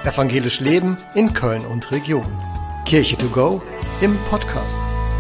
Evangelisch Leben in Köln und Region. Kirche to go im Podcast.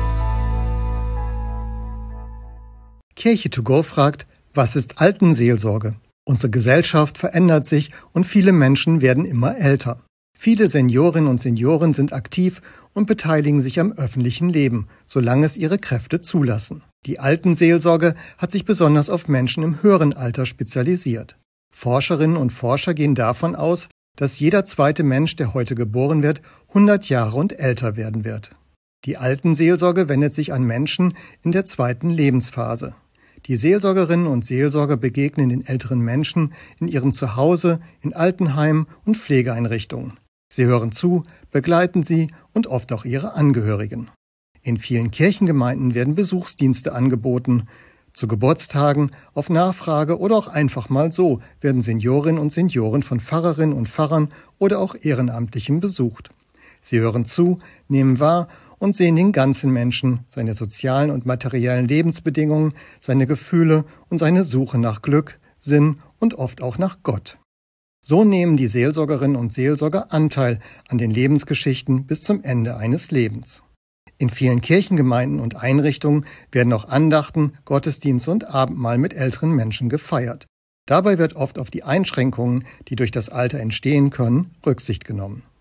Kirche to go fragt, was ist Altenseelsorge? Unsere Gesellschaft verändert sich und viele Menschen werden immer älter. Viele Seniorinnen und Senioren sind aktiv und beteiligen sich am öffentlichen Leben, solange es ihre Kräfte zulassen. Die Altenseelsorge hat sich besonders auf Menschen im höheren Alter spezialisiert. Forscherinnen und Forscher gehen davon aus, dass jeder zweite Mensch, der heute geboren wird, 100 Jahre und älter werden wird. Die Altenseelsorge wendet sich an Menschen in der zweiten Lebensphase. Die Seelsorgerinnen und Seelsorger begegnen den älteren Menschen in ihrem Zuhause, in Altenheimen und Pflegeeinrichtungen. Sie hören zu, begleiten sie und oft auch ihre Angehörigen. In vielen Kirchengemeinden werden Besuchsdienste angeboten. Zu Geburtstagen, auf Nachfrage oder auch einfach mal so werden Seniorinnen und Senioren von Pfarrerinnen und Pfarrern oder auch Ehrenamtlichen besucht. Sie hören zu, nehmen wahr und sehen den ganzen Menschen, seine sozialen und materiellen Lebensbedingungen, seine Gefühle und seine Suche nach Glück, Sinn und oft auch nach Gott. So nehmen die Seelsorgerinnen und Seelsorger Anteil an den Lebensgeschichten bis zum Ende eines Lebens. In vielen Kirchengemeinden und Einrichtungen werden auch Andachten, Gottesdienste und Abendmahl mit älteren Menschen gefeiert. Dabei wird oft auf die Einschränkungen, die durch das Alter entstehen können, Rücksicht genommen.